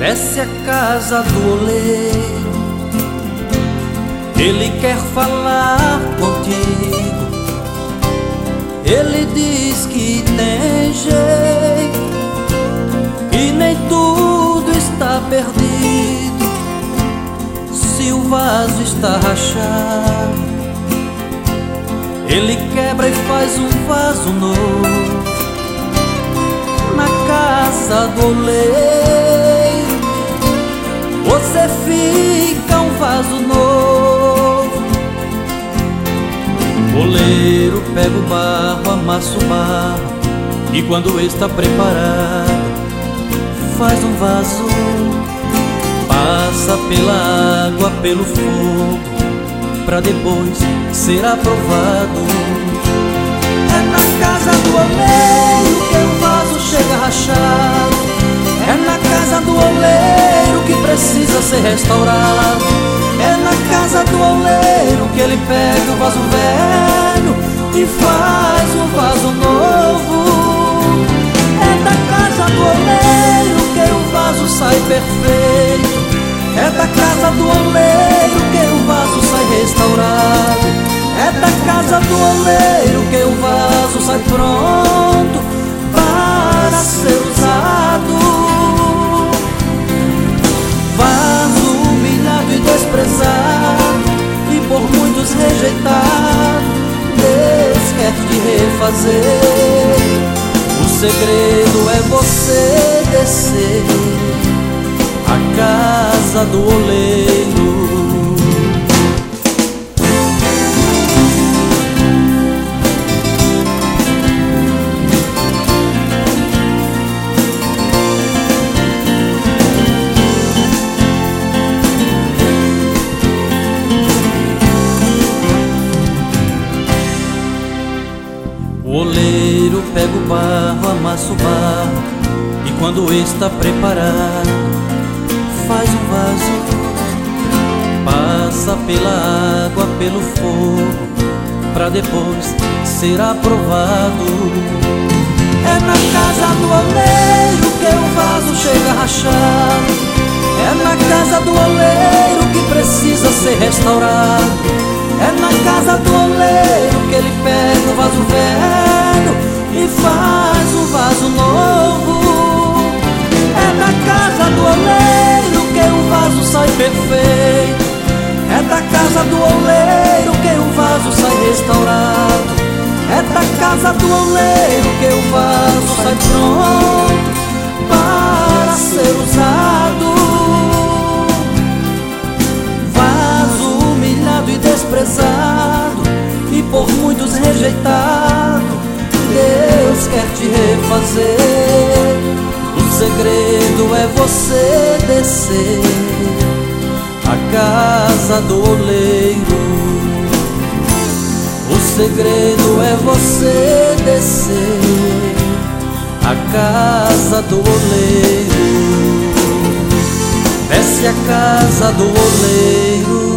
Desce a casa do oleiro, ele quer falar contigo. Ele diz que tem jeito, que nem tudo está perdido. Se o vaso está rachado, ele quebra e faz um vaso novo. Na casa do oleiro, você fica um vaso novo. O oleiro pega o barro, amassa o barro, e quando está preparado, faz um vaso. Passa pela água, pelo fogo, pra depois ser aprovado. É na casa do oleiro que o vaso chega rachado. É na casa do oleiro que precisa ser restaurado. É na casa do oleiro que ele pega o vaso velho e faz um vaso novo. É da casa do oleiro que o vaso sai perfeito. É da casa do oleiro que o vaso sai restaurado. É da casa do oleiro que o vaso sai pronto para ser usado. Vaso humilhado e desprezado, e por muitos rejeitado, Deus quer te refazer. O segredo é você descer a casa do oleiro. O oleiro pega o barro, amassa o barro, e quando está preparado, faz um vaso. Passa pela água, pelo fogo, pra depois ser aprovado. É na casa do oleiro que o vaso chega rachado. É na casa do oleiro que precisa ser restaurado. É na casa do oleiro que ele pega o vaso velho e faz um vaso novo. É na casa do oleiro que o vaso sai perfeito. É da casa do oleiro que o vaso sai restaurado. É da casa do oleiro que o vaso sai pronto para ser usado. E desprezado, e por muitos rejeitado, Deus quer te refazer. O segredo é você descer a casa do oleiro. O segredo é você descer a casa do oleiro. Desce a casa do oleiro.